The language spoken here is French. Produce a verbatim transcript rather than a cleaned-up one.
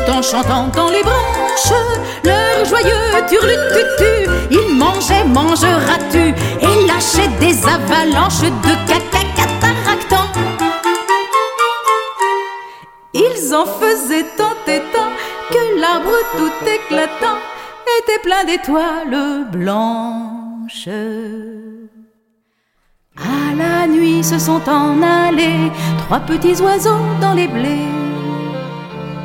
tout en chantant dans les branches leur joyeux turlututu. Ils mangeaient, mangeras-tu, et lâchaient des avalanches de caca cataractant. Ils en faisaient tant et tant que l'arbre tout éclatant était plein d'étoiles blanches. À la nuit se sont en allés trois petits oiseaux dans les blés.